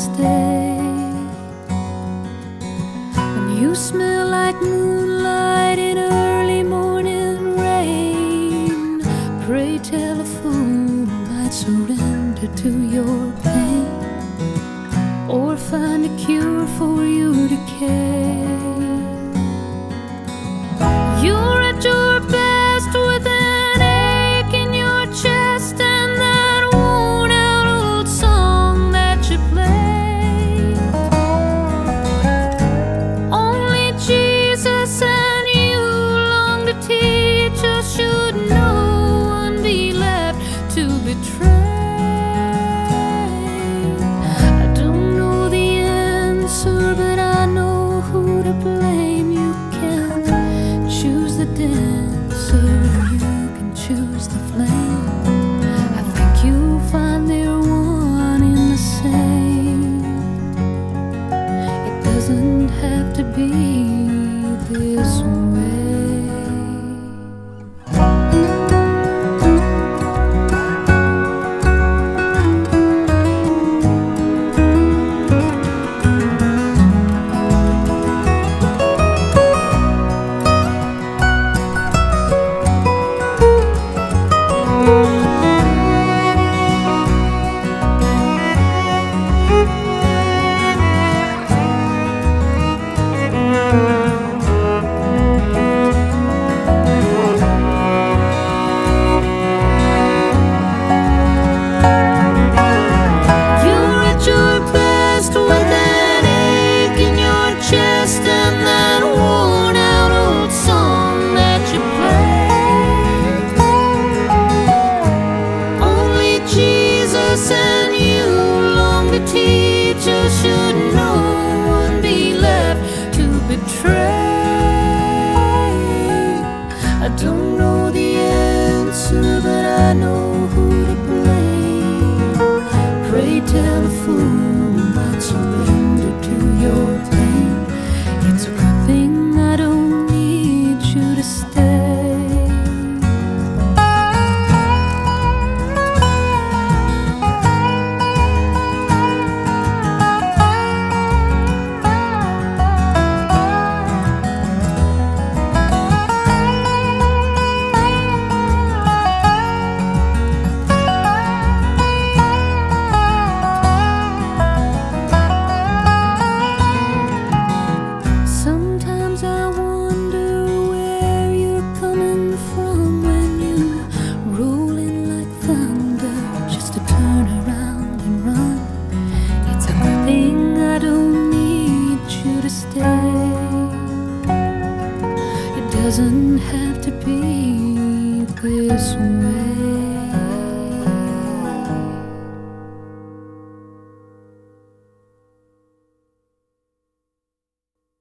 stay. When you smell like moonlight in early morning rain, pray tell a fool I'd surrender to your pain, or find a cure for your decay. You're at your best with an ache in your chest and that worn-out old song that you play. Only Jesus and you long to teach us, should no one be left to betray. I don't know the answer, but I know who to blame. You can choose the dancer, you can choose the flame. I think you'll find they're one in the same. It doesn't have to be this way. And that worn-out old song that you play. Only Jesus and you long to teach us, should no one be left to betray. I don't know the answer, but I know who to blame. Pray tell a fool